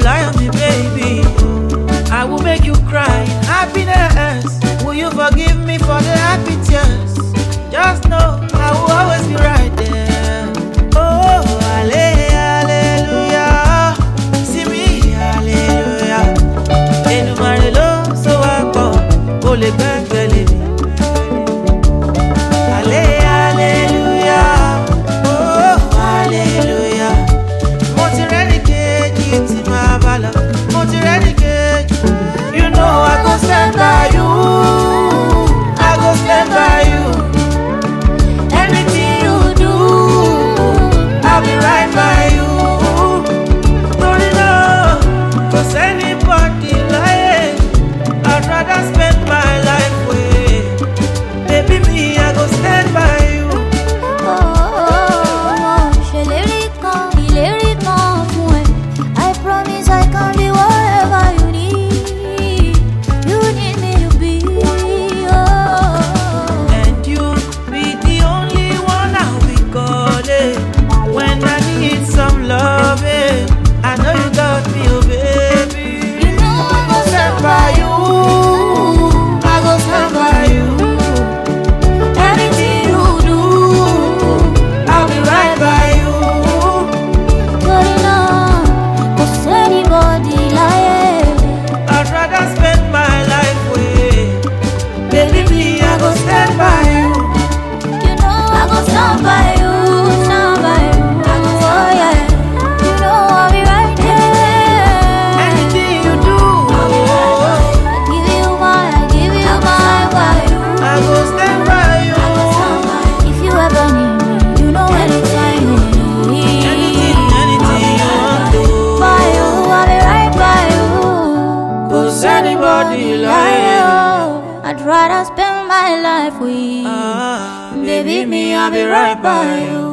lie on me, baby. I will make you cry in happiness. Will you forgive me for the happy tears? Just know I will always be right there. Oh, hallelujah. See me, hallelujah. Enumare lo so wako, ole gbẹgbẹle mi. Hallelujah. Oh, hallelujah. Mo ti rẹ́ni kejì tí máa bá lọ. Mo ti rẹ́ni kejì. You know I go stand by you. I go stand by you. Anything you do, I'll be right by you. Don't you know? 'Cause anybody lying, I'd rather spend my life with. Baby, me, I go stand by you. I promise I can be whatever you need. You need me to be. And you'll be the only one I'll be calling when I need some loving. I know you got me, oh baby. You know I go Stand by you. I go stand by you. Anything you do, I'll be right by you. going on. 'Cause anybody lying. I'd rather spend my life with. Baby, me, I go stand by you. You know I go stand by you, stand by you. Oh yeah. You know I'll be right there. Anything you do, I give you my word. I go stand by you. If you ever need me, you know anytime you need. Anything you want to. By you, I'll be right by you. 'Cause anybody lying. I'd rather spend my life with. Ah, Baby, me, I'll be right by you.